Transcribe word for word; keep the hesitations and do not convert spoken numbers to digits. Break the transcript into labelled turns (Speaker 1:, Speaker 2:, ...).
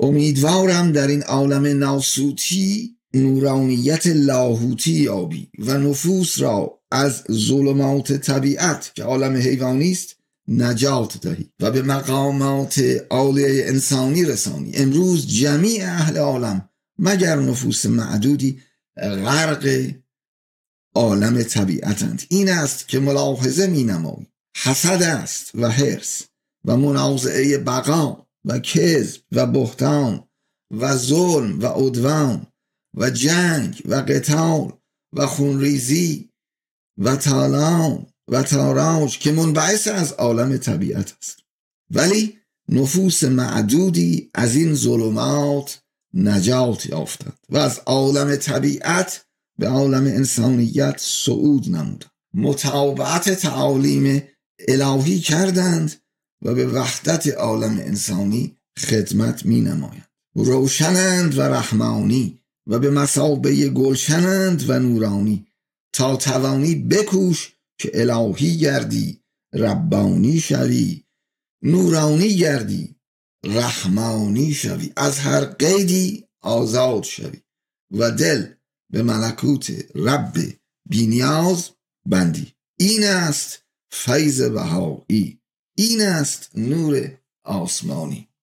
Speaker 1: امیدوارم در این عالم ناسوتی نورانیت لاهوتی یابی و نفوس را از ظلمات طبیعت که عالم حیوانی است نجات دهی و به مقامات عالیه انسانی رسانی. امروز جمیع اهل عالم مگر نفوس معدودی غرق عالم طبیعتند. این است که ملاحظه می نمایی حسد است و حرص و منازعه بقا و کذب و بهتان و ظلم و عدوان و جنگ و قتال و خونریزی و تالان و تاراج که منبعث از عالم طبیعت است. ولی نفوس معدودی از این ظلمات نجات یافتند و از عالم طبیعت به عالم انسانیت صعود نمودند، متابعت تعالیم الهی کردند و به وحدت عالم انسانی خدمت می نمایند. روشنند و رحمانی و به مثابه گلشنند و نورانی، تا توانی بکوش که الهی گردی ربانی شوی، نورانی گردی رحمانی شوی، از هر قیدی آزاد شوی و دل به ملکوت رب بی‌نیاز بندی. این است فیض بهایی، این است نور آسمانی.